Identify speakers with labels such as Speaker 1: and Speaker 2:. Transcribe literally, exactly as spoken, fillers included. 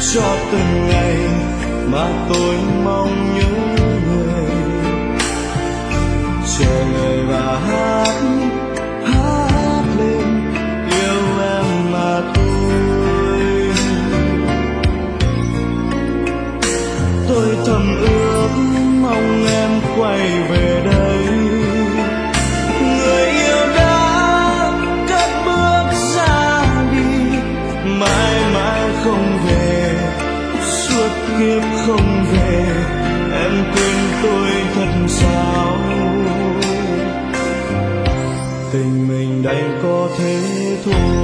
Speaker 1: cho từng ngày mà tôi mong nhớ người, chờ người và hát hát lên yêu em mà thôi. Tôi thầm ước mong em quay về đây, người yêu đã cất bước ra đi, mãi mãi không về, suốt kiếp không về. Em quên tôi thật sao? Tình mình đành có thế thôi.